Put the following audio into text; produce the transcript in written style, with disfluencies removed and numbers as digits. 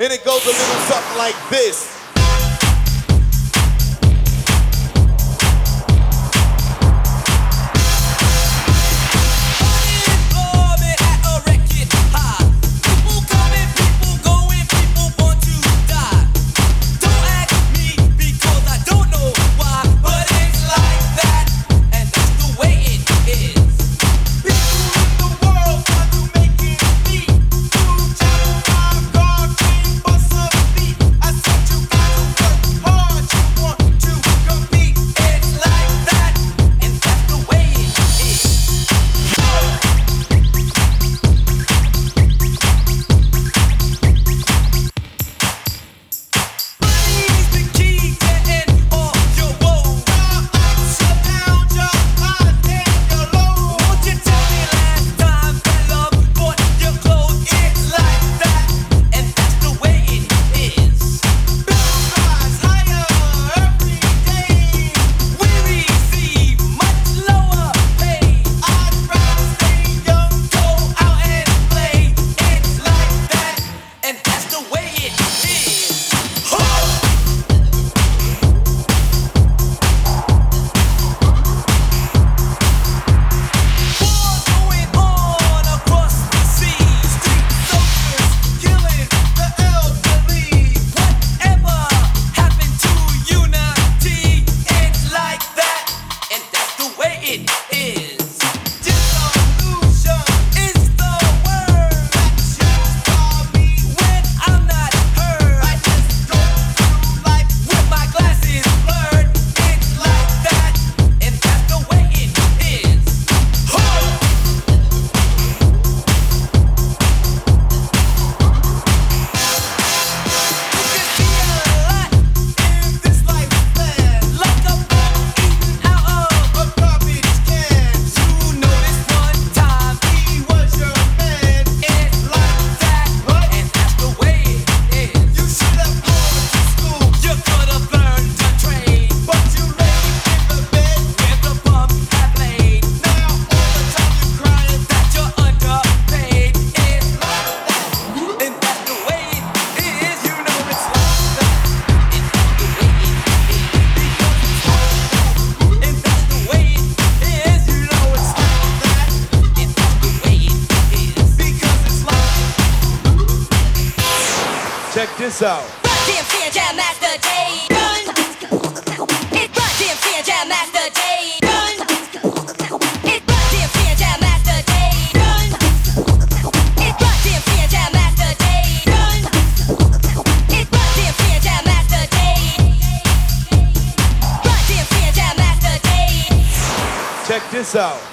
And it goes a little something like this. Check this out. DMC Jam Master Jay. It's DMC Jam Master Jay. It's DMC Jam Master Jay. It's DMC Jam Master Jay. It's DMC Jam Master Jay. DMC Jam Master Jay. Check this out.